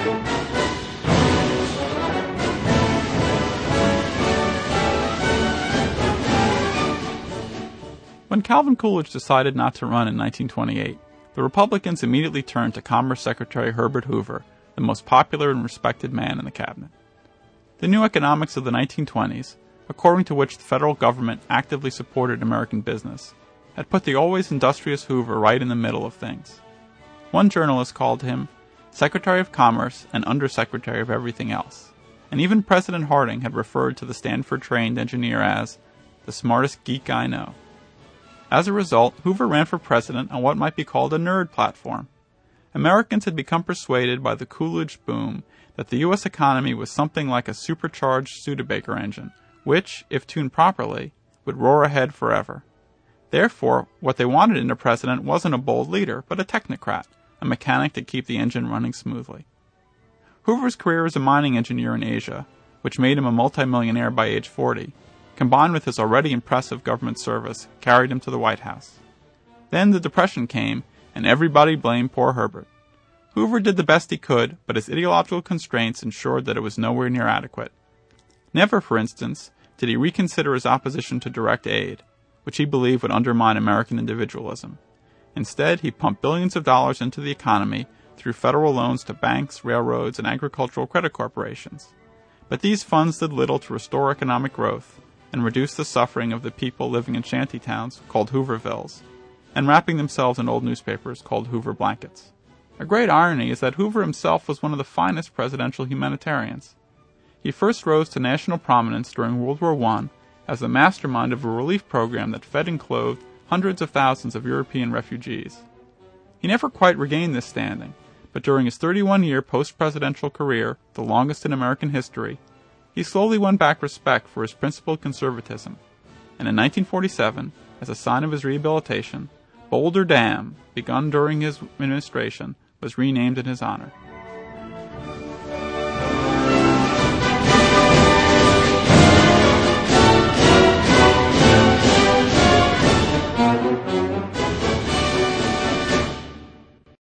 When Calvin Coolidge decided not to run in 1928, the Republicans immediately turned to Commerce Secretary Herbert Hoover, the most popular and respected man in the cabinet. The new economics of the 1920s, according to which the federal government actively supported American business, had put the always industrious Hoover right in the middle of things. One journalist called him Secretary of Commerce and Undersecretary of everything else, and even President Harding had referred to the Stanford-trained engineer as the smartest geek I know. As a result, Hoover ran for president on what might be called a nerd platform. Americans had become persuaded by the Coolidge boom that the U.S. economy was something like a supercharged Studebaker engine, which, if tuned properly, would roar ahead forever. Therefore, what they wanted in a president wasn't a bold leader, but a technocrat, a mechanic to keep the engine running smoothly. Hoover's career as a mining engineer in Asia, which made him a multimillionaire by age 40, combined with his already impressive government service, carried him to the White House. Then the Depression came, and everybody blamed poor Herbert. Hoover did the best he could, but his ideological constraints ensured that it was nowhere near adequate. Never, for instance, did he reconsider his opposition to direct aid, which he believed would undermine American individualism. Instead, he pumped billions of dollars into the economy through federal loans to banks, railroads, and agricultural credit corporations. But these funds did little to restore economic growth and reduce the suffering of the people living in shantytowns called Hoovervilles, and wrapping themselves in old newspapers called Hoover blankets. A great irony is that Hoover himself was one of the finest presidential humanitarians. He first rose to national prominence during World War I as the mastermind of a relief program that fed and clothed hundreds of thousands of European refugees. He never quite regained this standing, but during his 31-year post-presidential career, the longest in American history, he slowly won back respect for his principled conservatism, and in 1947, as a sign of his rehabilitation, Boulder Dam, begun during his administration, was renamed in his honor.